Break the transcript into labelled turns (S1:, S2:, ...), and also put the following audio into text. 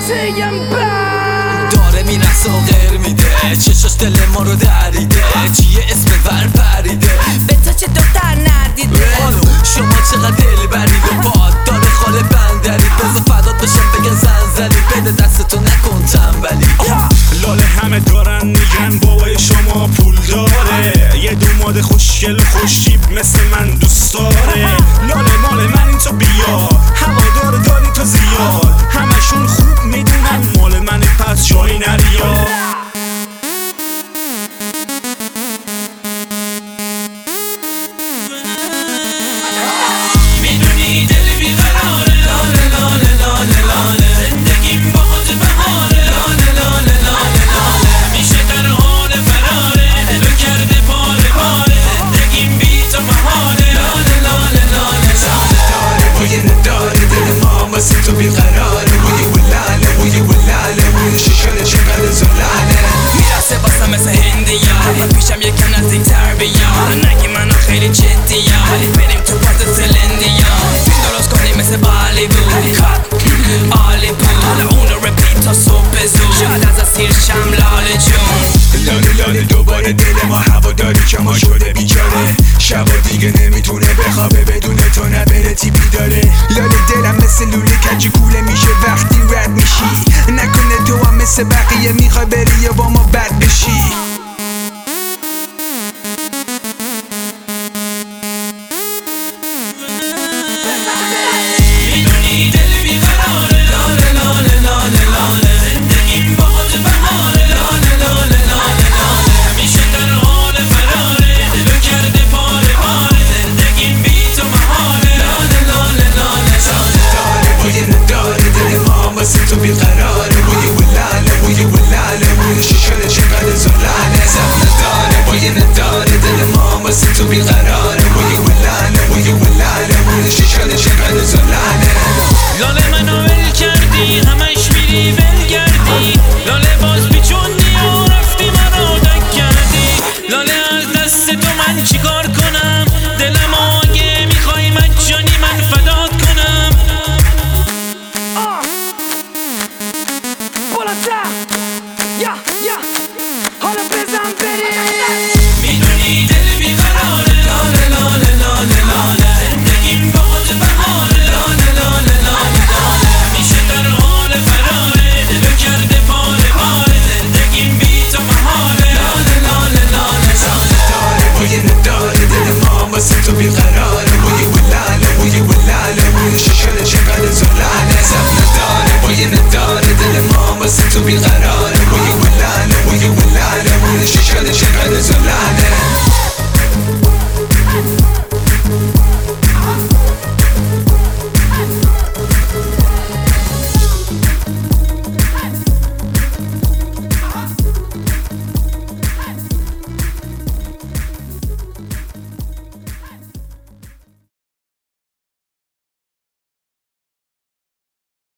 S1: داره میرسه و غیر میده، چشاش دل ما رو دریده، چیه اسم ور پریده،
S2: به تو چه دختر ندیده.
S1: شما چقدر دل برید و باد داره خاله بندری، بذار فدات بشم بگن زنزلی، بده دستتو نکن تنبلی.
S3: لاله همه دارن میگن بابای شما پول داره، یه دوماد خوشگل خوشیب مثل من دوست داره. لاله مال من این تو بیا، هوادار داری تو زیاد، همشون خوب میدونن مال من پس جایی نریا.
S1: میدونی دل بیقراره، لاله لاله لاله لاله، زندگیم باهات بهاره، لاله لاله لاله لاله، همیشه در حال فراره، دلو کرده پاره پاره، زندگیم بی تو محاله، لاله لاله لاله لاله. داره بوی نداره دل ما واسه تو بیقراره، بوی ولاله بوی ولاله، بوی شیشاله چقدر زلاله، میرسه واسه مثل هندیا، من پیشم یکم نزدیک‌تر بیا، نگی منو خیلی جدیا، ولی بریم تو باز سلندیا، فیلم درست کنیم مثل بالیوود، عالی بود، حالا اون رو رپیت تا صبح زود، شاید از اسیر شم لاله جون.
S3: لاله لاله دوباره دل ما هواداری کما شده بیچاره، شبا دیگه نمیتونه بخوابه بدون تو نبره تیپی داره.
S4: لاله دلم مثل لوله کجی کوله میشه وقتی رد میشی، نکنه تو هم مثل بقیه میخوای بری یا با ما بد بشی.
S1: میدونی دل بیقراره، لاله لاله لاله لاله، زندگیم باهات بهاره، لاله لاله لاله لاله، همیشه در حال فراره، دلو کرده پاره پاره، زندگیم بی تو محاله، لاله لاله لاله لاله. داره بوی نداره دل ما واسه تو بیقراره، بوی ولاله بوی ولاله، بوی شیشاله چقدر زلاله، زب نداره بوی نداره دل ما واسه تو بیقراره، بوی ولاله بوی ولاله، بوی شیشاله چقدر زلاله. لاله منو ول کردی، همش میری ول گردی، لاله باز پیچوندی و رفتی منو دک کردی، لاله از دست تو من چیکار کنم، دلم اگه میخوای مجانی من فدات کنم.
S2: بالاتر یا حالا بزن بریم.
S1: میدونی دل بیقراره، لاله لاله لاله لاله، زندگیم باهات بهاره، لاله لاله لاله لاله، همیشه در حال فراره، دلو کرده پاره پاره، زندگیم بی تو محاله، لاله لاله لاله لاله. داره بوی نداره دل ما واسه تو بیقراره، بوی ولاله بوی ولاله، بوی شیشاله چقدر زلاله، زب نداره بوی نداره دل ما واسه تو بیقراره، بوی ولاله بوی ولاله، بوی شیشاله چقدر زلاله.